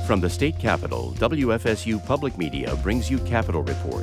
From the state capitol, WFSU Public Media brings you Capitol Report.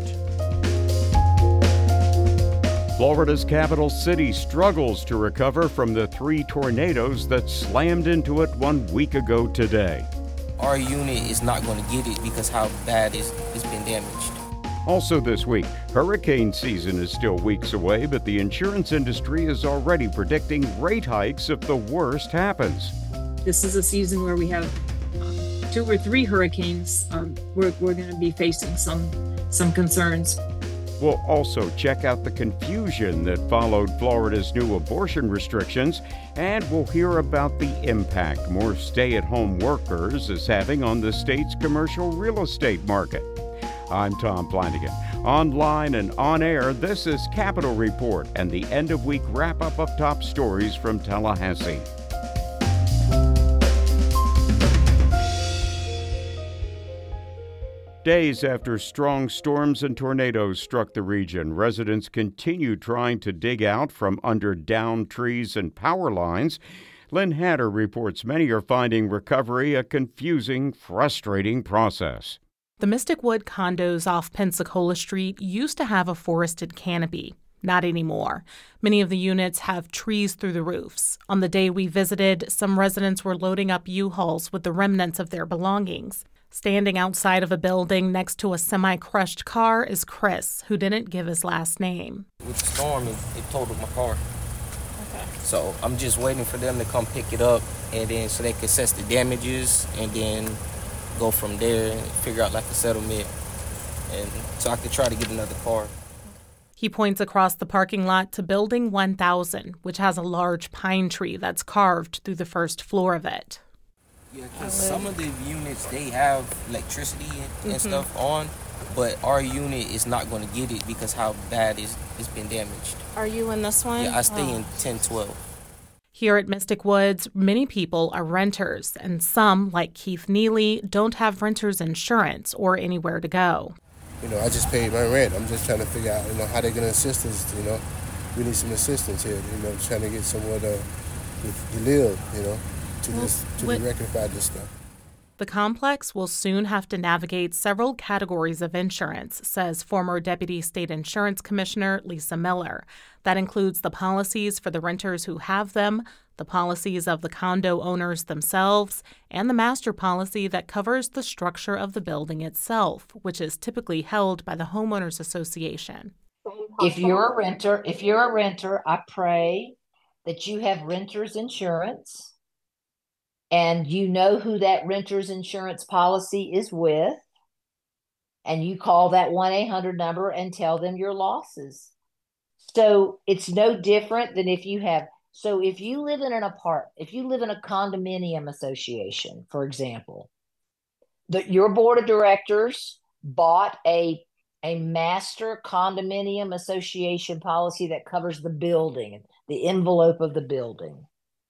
Florida's capital city struggles to recover from the 3 tornadoes that slammed into it 1 week ago today. Our unit is not going to get it because how bad it's been damaged. Also this week, hurricane season is still weeks away, but the insurance industry is already predicting rate hikes if the worst happens. This is a season where we have 2 or 3 hurricanes. We're going to be facing some concerns. We'll also check out the confusion that followed Florida's new abortion restrictions, and we'll hear about the impact more stay-at-home workers is having on the state's commercial real estate market. I'm Tom Flanagan. Online and on air, this is Capitol Report and the end-of-week wrap-up of top stories from Tallahassee. Days after strong storms and tornadoes struck the region, residents continue trying to dig out from under downed trees and power lines. Lynn Hatter reports many are finding recovery a confusing, frustrating process. The Mystic Wood condos off Pensacola Street used to have a forested canopy. Not anymore. Many of the units have trees through the roofs. On the day we visited, some residents were loading up U-Hauls with the remnants of their belongings. Standing outside of a building next to a semi-crushed car is Chris, who didn't give his last name. With the storm, it totaled my car. Okay. So I'm just waiting for them to come pick it up, and then so they can assess the damages, and then go from there and figure out like a settlement, and so I could try to get another car. He points across the parking lot to Building 1000, which has a large pine tree that's carved through the first floor of it. Yeah, because some of the units, they have electricity and stuff on, but our unit is not going to get it because how bad it's been damaged. Are you in this one? Yeah, I stay in 1012. Here at Mystic Woods, many people are renters, and some, like Keith Neely, don't have renter's insurance or anywhere to go. I just paid my rent. I'm just trying to figure out, how they're going to assist us, We need some assistance here, trying to get somewhere to live, to rectify this stuff. The complex will soon have to navigate several categories of insurance, says former Deputy State Insurance Commissioner Lisa Miller. That includes the policies for the renters who have them, the policies of the condo owners themselves, and the master policy that covers the structure of the building itself, which is typically held by the Homeowners Association. If you're a renter, I pray that you have renter's insurance and you know who that renter's insurance policy is with, and you call that 1-800 number and tell them your losses. So it's no different than if you live in if you live in a condominium association, for example, your board of directors bought a master condominium association policy that covers the building, the envelope of the building.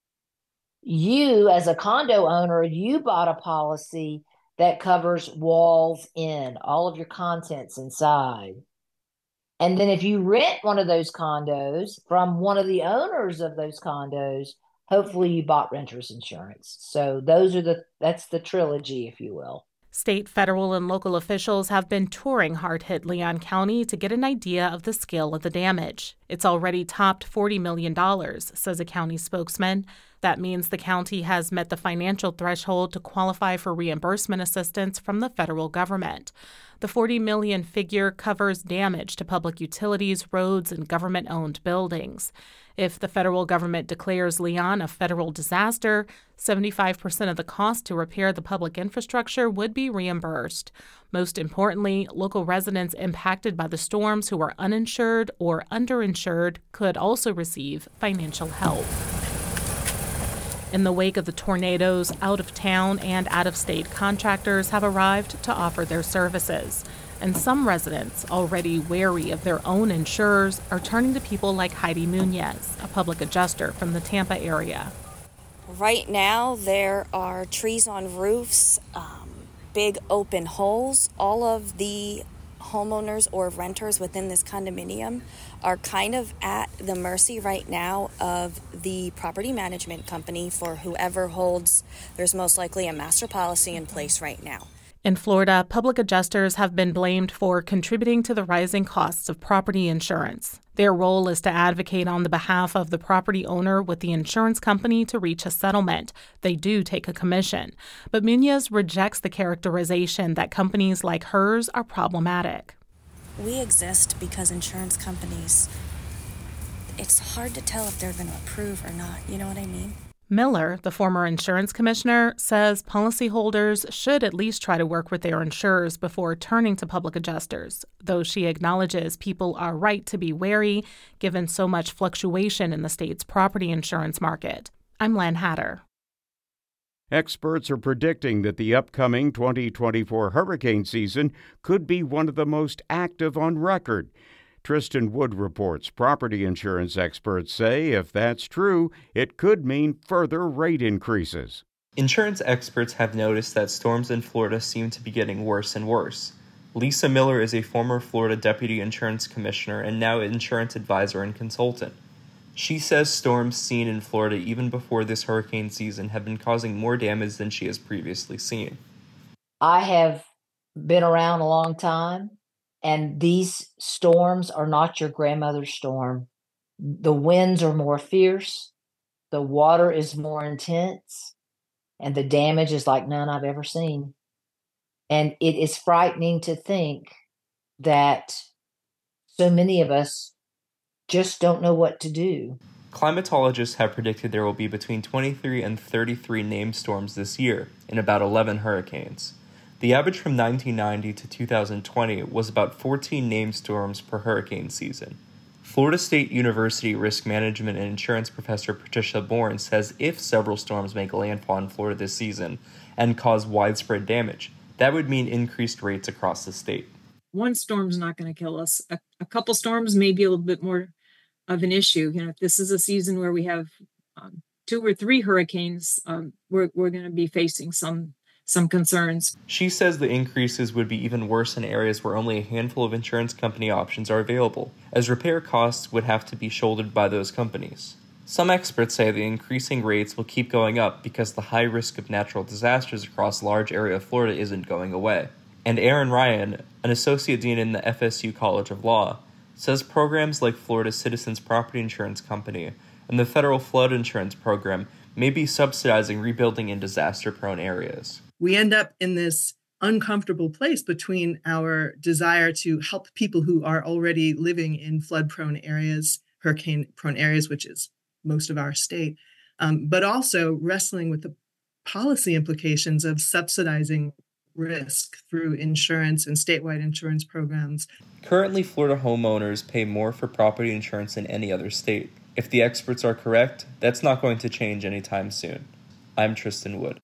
You, as a condo owner, you bought a policy that covers walls in, all of your contents inside. And then if you rent one of those condos from one of the owners of those condos, hopefully you bought renter's insurance. So that's the trilogy, if you will. State, federal, and local officials have been touring hard-hit Leon County to get an idea of the scale of the damage. It's already topped $40 million, says a county spokesman. That means the county has met the financial threshold to qualify for reimbursement assistance from the federal government. The $40 million figure covers damage to public utilities, roads, and government-owned buildings. If the federal government declares Leon a federal disaster, 75% of the cost to repair the public infrastructure would be reimbursed. Most importantly, local residents impacted by the storms who are uninsured or underinsured could also receive financial help. In the wake of the tornadoes, out-of-town and out-of-state contractors have arrived to offer their services. And some residents, already wary of their own insurers, are turning to people like Heidi Munoz, a public adjuster from the Tampa area. Right now, there are trees on roofs, big open holes. All of the homeowners or renters within this condominium are kind of at the mercy right now of the property management company for whoever holds. There's most likely a master policy in place right now. In Florida, public adjusters have been blamed for contributing to the rising costs of property insurance. Their role is to advocate on the behalf of the property owner with the insurance company to reach a settlement. They do take a commission. But Munoz rejects the characterization that companies like hers are problematic. We exist because insurance companies, it's hard to tell if they're going to approve or not. You know what I mean? Miller, the former insurance commissioner, says policyholders should at least try to work with their insurers before turning to public adjusters, though she acknowledges people are right to be wary given so much fluctuation in the state's property insurance market. I'm Lan Hatter. Experts are predicting that the upcoming 2024 hurricane season could be one of the most active on record. Tristan Wood reports property insurance experts say if that's true, it could mean further rate increases. Insurance experts have noticed that storms in Florida seem to be getting worse and worse. Lisa Miller is a former Florida deputy insurance commissioner and now insurance advisor and consultant. She says storms seen in Florida even before this hurricane season have been causing more damage than she has previously seen. I have been around a long time. And these storms are not your grandmother's storm. The winds are more fierce, the water is more intense, and the damage is like none I've ever seen. And it is frightening to think that so many of us just don't know what to do. Climatologists have predicted there will be between 23 and 33 named storms this year, in about 11 hurricanes. The average from 1990 to 2020 was about 14 named storms per hurricane season. Florida State University risk management and insurance professor Patricia Bourne says if several storms make landfall in Florida this season and cause widespread damage, that would mean increased rates across the state. One storm's not going to kill us. A couple storms may be a little bit more of an issue. You know, if this is a season where we have 2 or 3 hurricanes, we're going to be facing some concerns. She says the increases would be even worse in areas where only a handful of insurance company options are available, as repair costs would have to be shouldered by those companies. Some experts say the increasing rates will keep going up because the high risk of natural disasters across a large area of Florida isn't going away. And Aaron Ryan, an associate dean in the FSU College of Law, says programs like Florida Citizens Property Insurance Company and the Federal Flood Insurance Program may be subsidizing rebuilding in disaster-prone areas. We end up in this uncomfortable place between our desire to help people who are already living in flood-prone areas, hurricane-prone areas, which is most of our state, but also wrestling with the policy implications of subsidizing risk through insurance and statewide insurance programs. Currently, Florida homeowners pay more for property insurance than any other state. If the experts are correct, that's not going to change anytime soon. I'm Tristan Wood.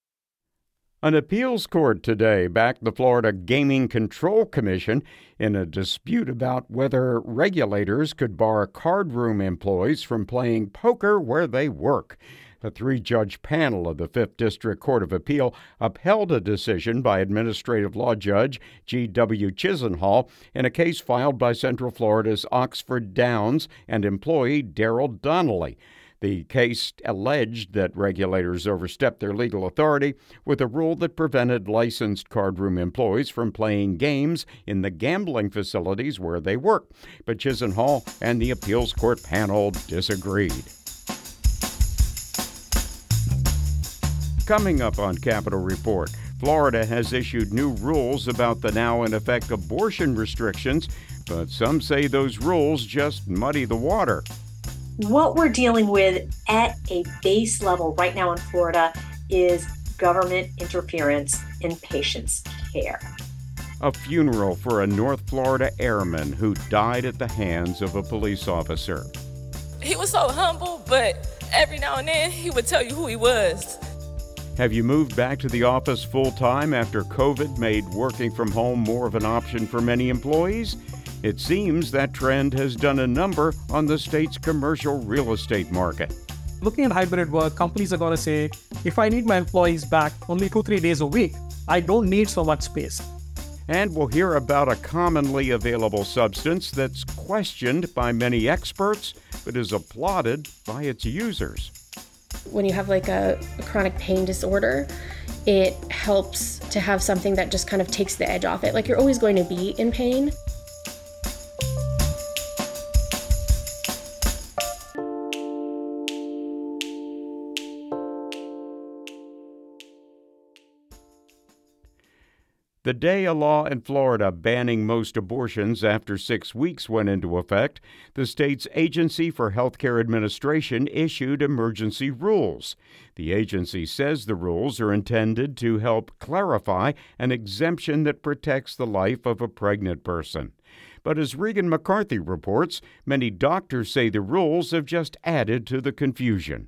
An appeals court today backed the Florida Gaming Control Commission in a dispute about whether regulators could bar cardroom employees from playing poker where they work. A 3-judge panel of the 5th District Court of Appeal upheld a decision by Administrative Law Judge G.W. Chisenhall in a case filed by Central Florida's Oxford Downs and employee Daryl Donnelly. The case alleged that regulators overstepped their legal authority with a rule that prevented licensed cardroom employees from playing games in the gambling facilities where they work. But Chisenhall and the appeals court panel disagreed. Coming up on Capitol Report, Florida has issued new rules about the now-in-effect abortion restrictions, but some say those rules just muddy the water. What we're dealing with at a base level right now in Florida is government interference in patients' care. A funeral for a North Florida airman who died at the hands of a police officer. He was so humble, but every now and then he would tell you who he was. Have you moved back to the office full-time after COVID made working from home more of an option for many employees? It seems that trend has done a number on the state's commercial real estate market. Looking at hybrid work, companies are going to say, if I need my employees back only 2-3 days a week, I don't need so much space. And we'll hear about a commonly available substance that's questioned by many experts, but is applauded by its users. When you have like a chronic pain disorder, it helps to have something that just kind of takes the edge off it. Like, you're always going to be in pain. The day a law in Florida banning most abortions after 6 weeks went into effect, the state's Agency for Healthcare Administration issued emergency rules. The agency says the rules are intended to help clarify an exemption that protects the life of a pregnant person. But as Regan McCarthy reports, many doctors say the rules have just added to the confusion.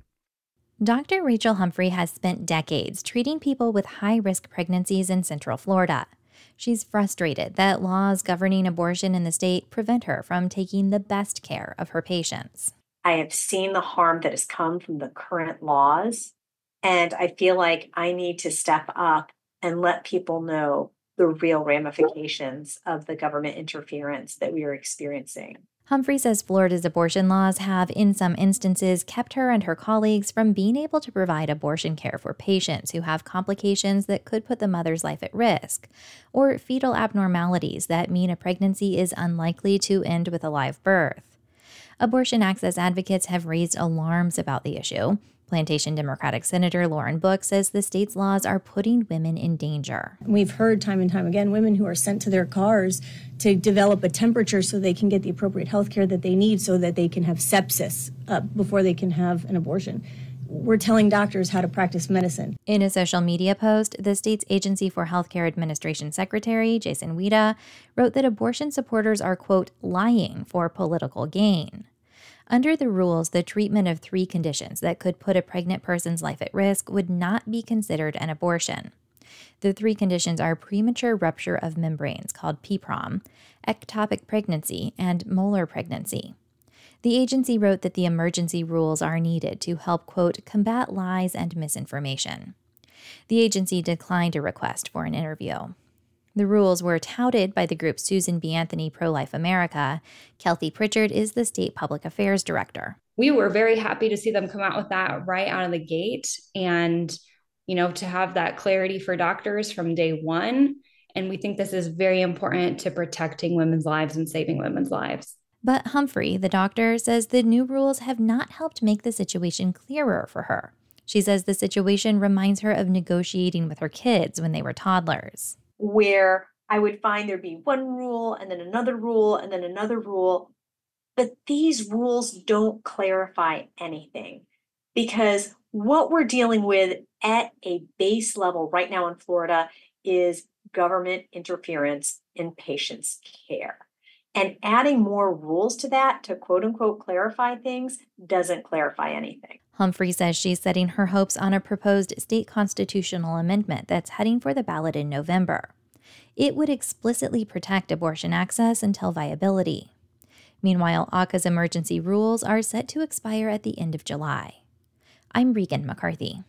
Dr. Rachel Humphrey has spent decades treating people with high-risk pregnancies in Central Florida. She's frustrated that laws governing abortion in the state prevent her from taking the best care of her patients. I have seen the harm that has come from the current laws, and I feel like I need to step up and let people know the real ramifications of the government interference that we are experiencing. Humphrey says Florida's abortion laws have, in some instances, kept her and her colleagues from being able to provide abortion care for patients who have complications that could put the mother's life at risk, or fetal abnormalities that mean a pregnancy is unlikely to end with a live birth. Abortion access advocates have raised alarms about the issue. Plantation Democratic Senator Lauren Book says the state's laws are putting women in danger. We've heard time and time again women who are sent to their cars to develop a temperature so they can get the appropriate health care that they need so that they can have sepsis before they can have an abortion. We're telling doctors how to practice medicine. In a social media post, the state's Agency for Healthcare Administration Secretary, Jason Wida, wrote that abortion supporters are, quote, lying for political gain. Under the rules, the treatment of 3 conditions that could put a pregnant person's life at risk would not be considered an abortion. The 3 conditions are premature rupture of membranes, called PPROM, ectopic pregnancy, and molar pregnancy. The agency wrote that the emergency rules are needed to help, quote, combat lies and misinformation. The agency declined a request for an interview. The rules were touted by the group Susan B. Anthony Pro-Life America. Kelty Pritchard is the state public affairs director. We were very happy to see them come out with that right out of the gate and, to have that clarity for doctors from day one. And we think this is very important to protecting women's lives and saving women's lives. But Humphrey, the doctor, says the new rules have not helped make the situation clearer for her. She says the situation reminds her of negotiating with her kids when they were toddlers, where I would find there'd be one rule and then another rule and then another rule. But these rules don't clarify anything, because what we're dealing with at a base level right now in Florida is government interference in patients' care. And adding more rules to that to quote unquote clarify things doesn't clarify anything. Humphrey says she's setting her hopes on a proposed state constitutional amendment that's heading for the ballot in November. It would explicitly protect abortion access until viability. Meanwhile, ACA's emergency rules are set to expire at the end of July. I'm Regan McCarthy.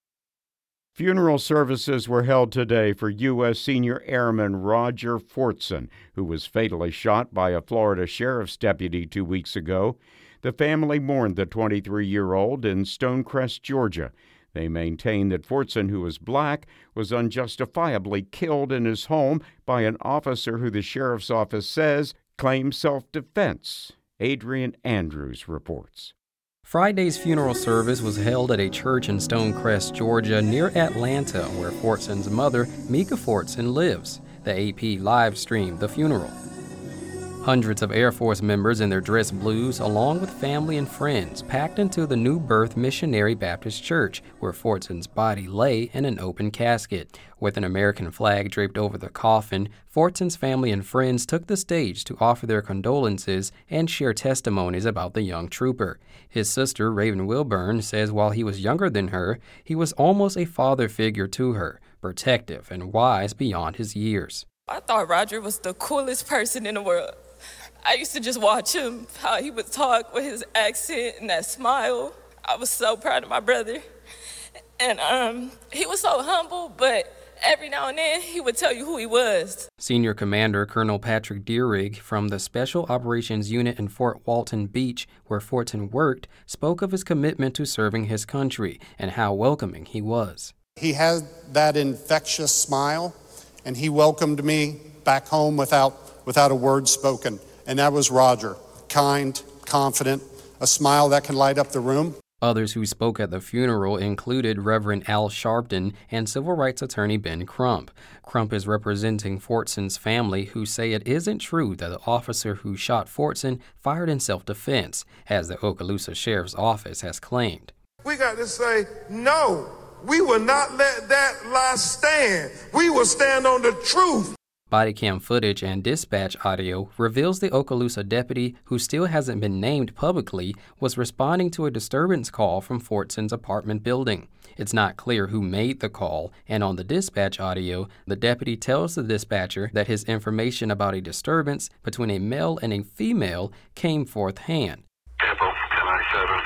Funeral services were held today for U.S. Senior Airman Roger Fortson, who was fatally shot by a Florida sheriff's deputy 2 weeks ago. The family mourned the 23-year-old in Stonecrest, Georgia. They maintain that Fortson, who is black, was unjustifiably killed in his home by an officer who the sheriff's office says claimed self-defense. Adrian Andrews reports. Friday's funeral service was held at a church in Stonecrest, Georgia, near Atlanta, where Fortson's mother, Mika Fortson, lives. The AP live streamed the funeral. Hundreds of Air Force members in their dress blues, along with family and friends, packed into the New Birth Missionary Baptist Church, where Fortson's body lay in an open casket. With an American flag draped over the coffin, Fortson's family and friends took the stage to offer their condolences and share testimonies about the young trooper. His sister, Raven Wilburn, says while he was younger than her, he was almost a father figure to her, protective and wise beyond his years. I thought Roger was the coolest person in the world. I used to just watch him, how he would talk with his accent and that smile. I was so proud of my brother. And he was so humble, but every now and then he would tell you who he was. Senior Commander Colonel Patrick Deerig from the Special Operations Unit in Fort Walton Beach, where Fortson worked, spoke of his commitment to serving his country and how welcoming he was. He had that infectious smile, and he welcomed me back home without a word spoken. And that was Roger. Kind, confident, a smile that can light up the room. Others who spoke at the funeral included Reverend Al Sharpton and civil rights attorney Ben Crump. Crump is representing Fortson's family, who say it isn't true that the officer who shot Fortson fired in self-defense, as the Okaloosa Sheriff's Office has claimed. We got to say, no, we will not let that lie stand. We will stand on the truth. Body cam footage and dispatch audio reveals the Okaloosa deputy, who still hasn't been named publicly, was responding to a disturbance call from Fortson's apartment building. It's not clear who made the call, and on the dispatch audio, the deputy tells the dispatcher that his information about a disturbance between a male and a female came fourth-hand. Tempo, 1097.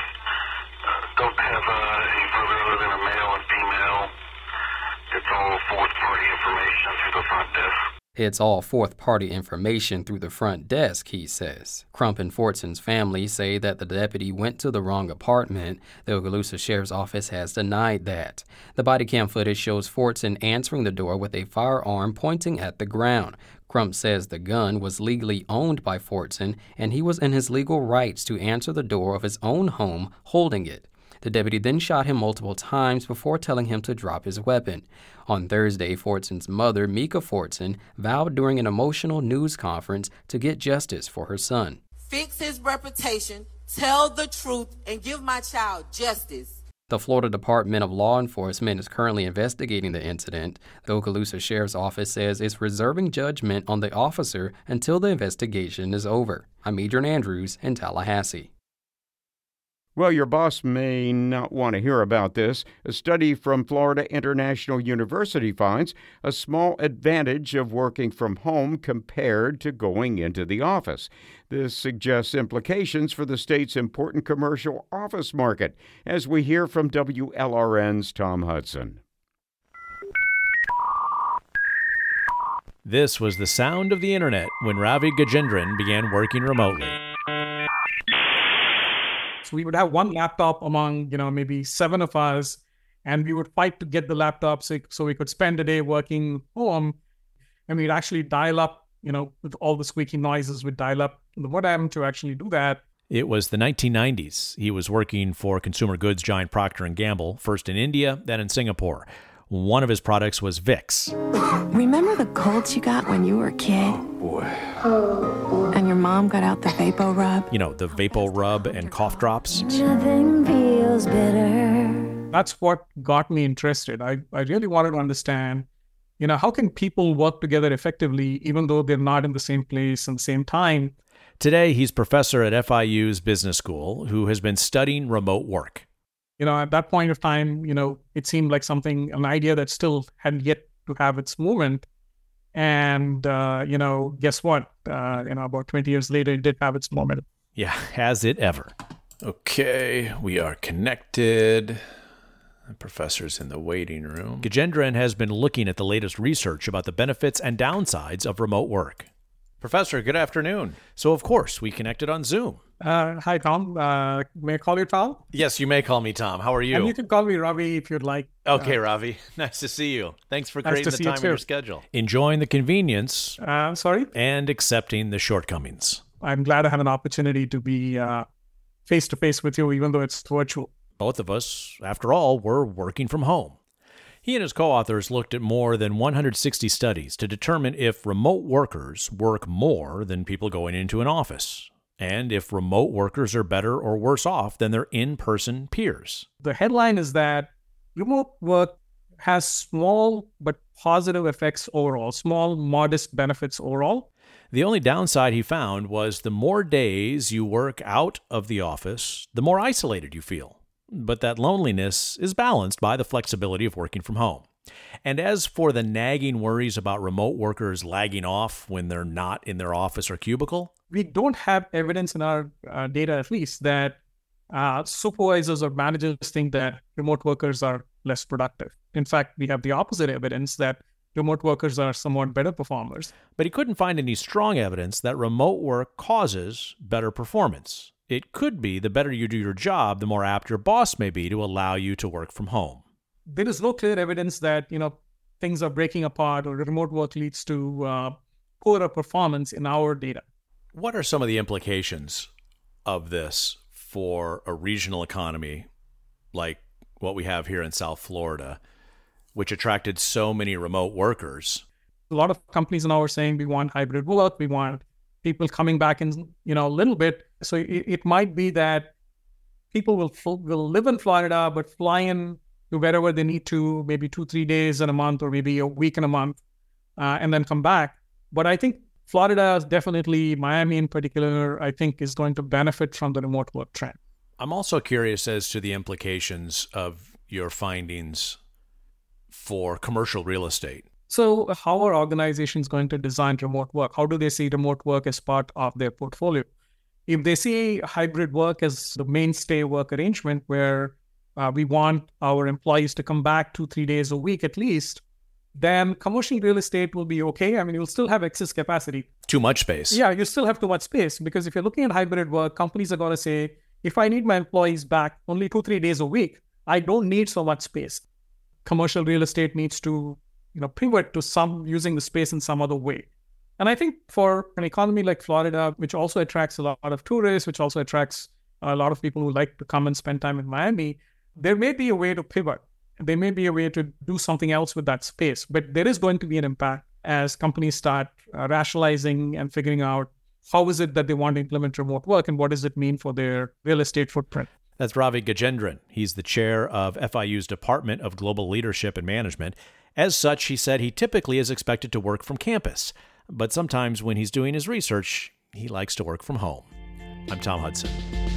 Don't have any further other than a male and female. It's all fourth-party information through the front desk. It's all fourth-party information through the front desk, he says. Crump and Fortson's family say that the deputy went to the wrong apartment. The Okaloosa Sheriff's Office has denied that. The body cam footage shows Fortson answering the door with a firearm pointing at the ground. Crump says the gun was legally owned by Fortson, and he was in his legal rights to answer the door of his own home holding it. The deputy then shot him multiple times before telling him to drop his weapon. On Thursday, Fortson's mother, Mika Fortson, vowed during an emotional news conference to get justice for her son. Fix his reputation, tell the truth, and give my child justice. The Florida Department of Law Enforcement is currently investigating the incident. The Okaloosa Sheriff's Office says it's reserving judgment on the officer until the investigation is over. I'm Adrian Andrews in Tallahassee. Well, your boss may not want to hear about this. A study from Florida International University finds a small advantage of working from home compared to going into the office. This suggests implications for the state's important commercial office market, as we hear from WLRN's Tom Hudson. This was the sound of the internet when Ravi Gajendran began working remotely. So we would have one laptop among, maybe 7 of us, and we would fight to get the laptop so we could spend a day working home. And we'd actually dial up, with all the squeaky noises, we'd dial up the modem to actually do that. It was the 1990s. He was working for consumer goods giant Procter & Gamble, first in India, then in Singapore. One of his products was Vicks. Remember the colds you got when you were a kid? Oh, boy. And your mom got out the VapoRub? The VapoRub and cough drops. Nothing feels better. That's what got me interested. I really wanted to understand, how can people work together effectively even though they're not in the same place and the same time? Today, he's professor at FIU's Business School who has been studying remote work. At that point of time, it seemed like an idea that still hadn't yet to have its moment. And, guess what? About 20 years later, it did have its moment. Yeah, has it ever. Okay, we are connected. The professor's in the waiting room. Gajendran has been looking at the latest research about the benefits and downsides of remote work. Professor, good afternoon. So, of course, we connected on Zoom. Hi, Tom. May I call you Tom? Yes, you may call me Tom. How are you? And you can call me Ravi if you'd like. Okay, Ravi. Nice to see you. Thanks for creating the time in your schedule. Enjoying the convenience. Sorry? And accepting the shortcomings. I'm glad I have an opportunity to be face-to-face with you, even though it's virtual. Both of us, after all, were working from home. He and his co-authors looked at more than 160 studies to determine if remote workers work more than people going into an office, and if remote workers are better or worse off than their in-person peers. The headline is that remote work has small but positive effects overall, small, modest benefits overall. The only downside he found was the more days you work out of the office, the more isolated you feel. But that loneliness is balanced by the flexibility of working from home. And as for the nagging worries about remote workers lagging off when they're not in their office or cubicle, we don't have evidence in our data, at least, that supervisors or managers think that remote workers are less productive. In fact, we have the opposite evidence that remote workers are somewhat better performers. But he couldn't find any strong evidence that remote work causes better performance. It could be the better you do your job, the more apt your boss may be to allow you to work from home. There is no clear evidence that, things are breaking apart or remote work leads to poorer performance in our data. What are some of the implications of this for a regional economy like what we have here in South Florida, which attracted so many remote workers? A lot of companies now are saying we want hybrid work, we want people coming back in, a little bit. So it might be that people will live in Florida, but fly in to wherever they need to, maybe 2-3 days in a month, or maybe a week in a month, and then come back. But I think Florida is definitely, Miami in particular, I think is going to benefit from the remote work trend. I'm also curious as to the implications of your findings for commercial real estate. So how are organizations going to design remote work? How do they see remote work as part of their portfolio? If they see hybrid work as the mainstay work arrangement where we want our employees to come back 2-3 days a week at least, then commercial real estate will be okay. I mean, you'll still have excess capacity. Too much space. Yeah, you still have too much space, because if you're looking at hybrid work, companies are going to say, if I need my employees back only 2-3 days a week, I don't need so much space. Commercial real estate needs to pivot to using the space in some other way. And I think for an economy like Florida, which also attracts a lot of tourists, which also attracts a lot of people who like to come and spend time in Miami, there may be a way to pivot. There may be a way to do something else with that space, but there is going to be an impact as companies start rationalizing and figuring out how is it that they want to implement remote work and what does it mean for their real estate footprint. That's Ravi Gajendran. He's the chair of FIU's Department of Global Leadership and Management. As such, he said he typically is expected to work from campus, but sometimes when he's doing his research, he likes to work from home. I'm Tom Hudson.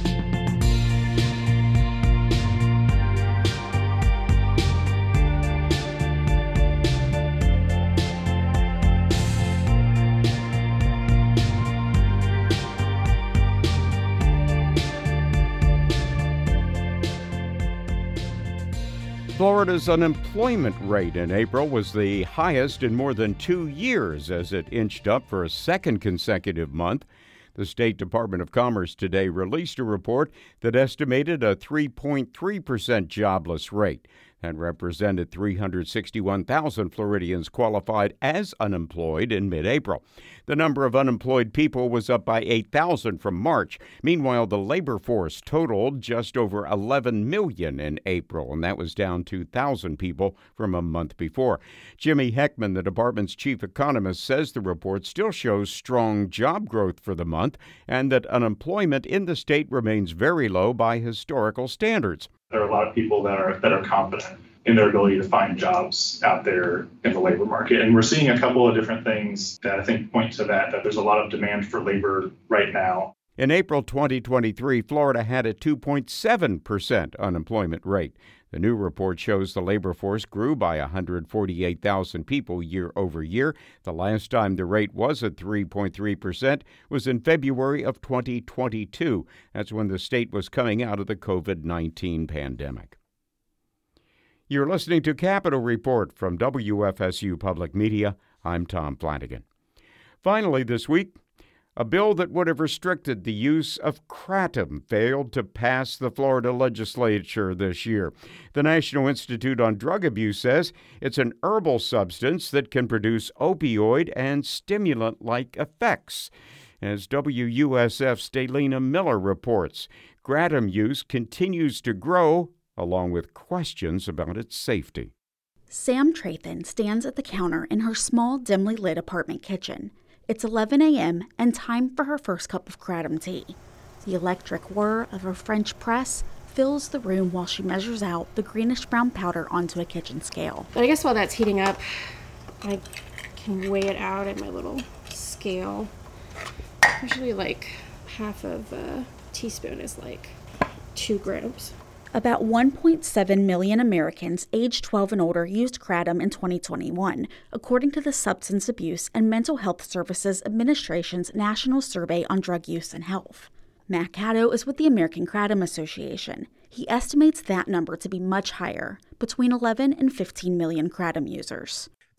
Florida's unemployment rate in April was the highest in more than 2 years as it inched up for a second consecutive month. The State Department of Commerce today released a report that estimated a 3.3% jobless rate. That represented 361,000 Floridians qualified as unemployed in mid-April. The number of unemployed people was up by 8,000 from March. Meanwhile, the labor force totaled just over 11 million in April, and that was down 2,000 people from a month before. Jimmy Heckman, the department's chief economist, says the report still shows strong job growth for the month and that unemployment in the state remains very low by historical standards. There are a lot of people that are confident in their ability to find jobs out there in the labor market. And we're seeing a couple of different things that I think point to that there's a lot of demand for labor right now. In April 2023, Florida had a 2.7% unemployment rate. The new report shows the labor force grew by 148,000 people year over year. The last time the rate was at 3.3% was in February of 2022. That's when the state was coming out of the COVID-19 pandemic. You're listening to Capitol Report from WFSU Public Media. I'm Tom Flanagan. Finally this week, a bill that would have restricted the use of kratom failed to pass the Florida legislature this year. The National Institute on Drug Abuse says it's an herbal substance that can produce opioid and stimulant-like effects. As WUSF's Daylina Miller reports, kratom use continues to grow, along with questions about its safety. Sam Trathan stands at the counter in her small, dimly lit apartment kitchen. It's 11 a.m. and time for her first cup of kratom tea. The electric whir of her French press fills the room while she measures out the greenish-brown powder onto a kitchen scale. But I guess while that's heating up, I can weigh it out at my little scale. Usually like half of a teaspoon is like 2 grams. About 1.7 million Americans aged 12 and older used kratom in 2021, according to the Substance Abuse and Mental Health Services Administration's National Survey on Drug Use and Health. Matt Caddo is with the American Kratom Association. He estimates that number to be much higher, between 11 and 15 million kratom users.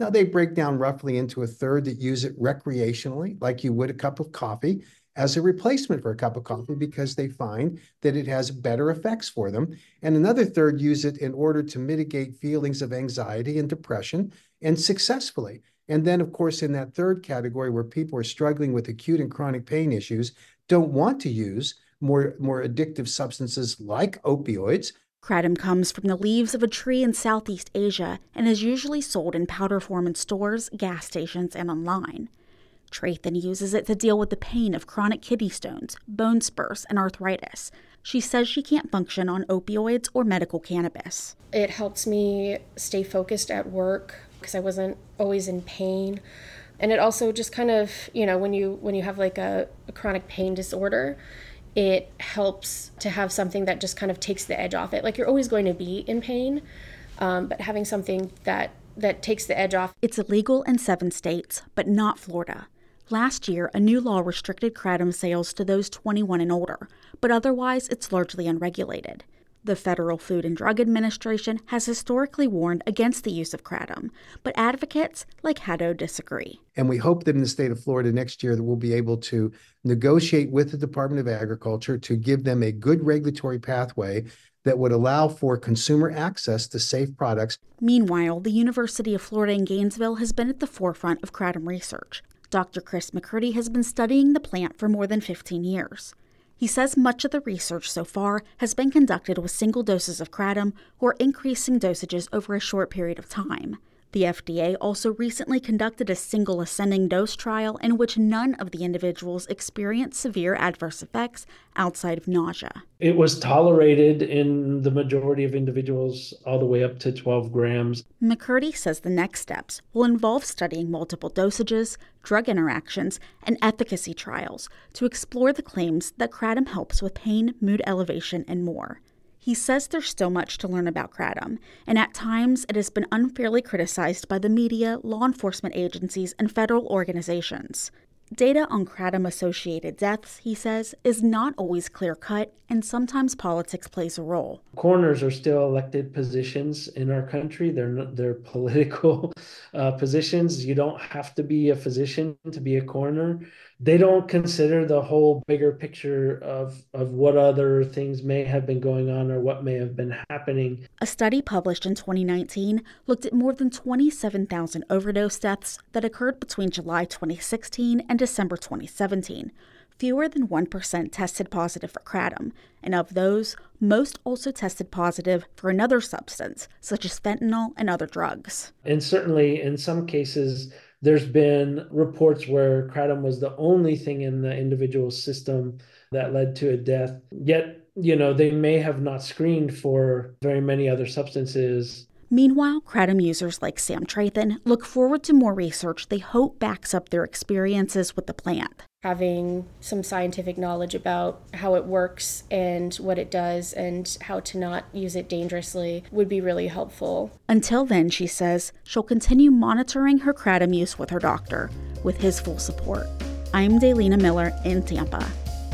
Now, they break down roughly into a third that use it recreationally, like you would a cup of coffee, as a replacement for a cup of coffee because they find that it has better effects for them. And another third use it in order to mitigate feelings of anxiety and depression, and successfully. And then, of course, in that third category where people are struggling with acute and chronic pain issues, don't want to use more addictive substances like opioids. Kratom comes from the leaves of a tree in Southeast Asia and is usually sold in powder form in stores, gas stations, and online. Trathan uses it to deal with the pain of chronic kidney stones, bone spurs, and arthritis. She says she can't function on opioids or medical cannabis. It helps me stay focused at work because I wasn't always in pain. And it also just kind of, when you have like a chronic pain disorder, it helps to have something that just kind of takes the edge off it. Like, you're always going to be in pain, but having something that takes the edge off. It's illegal in 7 states, but not Florida. Last year, a new law restricted kratom sales to those 21 and older, but otherwise it's largely unregulated. The Federal Food and Drug Administration has historically warned against the use of kratom, but advocates like Haddo disagree. And we hope that in the state of Florida next year that we'll be able to negotiate with the Department of Agriculture to give them a good regulatory pathway that would allow for consumer access to safe products. Meanwhile, the University of Florida in Gainesville has been at the forefront of kratom research. Dr. Chris McCurdy has been studying the plant for more than 15 years. He says much of the research so far has been conducted with single doses of kratom or increasing dosages over a short period of time. The FDA also recently conducted a single ascending dose trial in which none of the individuals experienced severe adverse effects outside of nausea. It was tolerated in the majority of individuals all the way up to 12 grams. McCurdy says the next steps will involve studying multiple dosages, drug interactions, and efficacy trials to explore the claims that kratom helps with pain, mood elevation, and more. He says there's still much to learn about kratom, and at times it has been unfairly criticized by the media, law enforcement agencies, and federal organizations. Data on kratom-associated deaths, he says, is not always clear-cut, and sometimes politics plays a role. Coroners are still elected positions in our country. They're political positions. You don't have to be a physician to be a coroner. They don't consider the whole bigger picture of what other things may have been going on or what may have been happening. A study published in 2019 looked at more than 27,000 overdose deaths that occurred between July 2016 and December 2017. Fewer than 1% tested positive for kratom, and of those, most also tested positive for another substance, such as fentanyl and other drugs. And certainly in some cases, there's been reports where kratom was the only thing in the individual's system that led to a death. Yet, they may have not screened for very many other substances. Meanwhile, kratom users like Sam Trathan look forward to more research they hope backs up their experiences with the plant. Having some scientific knowledge about how it works and what it does and how to not use it dangerously would be really helpful. Until then, she says, she'll continue monitoring her kratom use with her doctor, with his full support. I'm Daylina Miller in Tampa.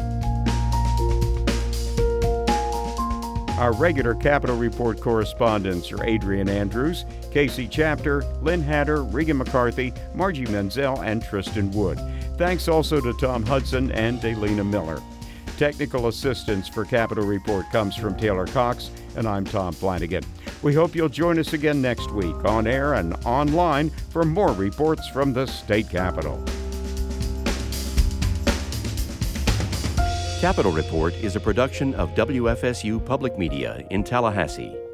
Our regular Capitol Report correspondents are Adrian Andrews, Casey Chapter, Lynn Hatter, Regan McCarthy, Margie Menzel, and Tristan Wood. Thanks also to Tom Hudson and Daylina Miller. Technical assistance for Capitol Report comes from Taylor Cox, and I'm Tom Flanagan. We hope you'll join us again next week on air and online for more reports from the state capitol. Capitol Report is a production of WFSU Public Media in Tallahassee.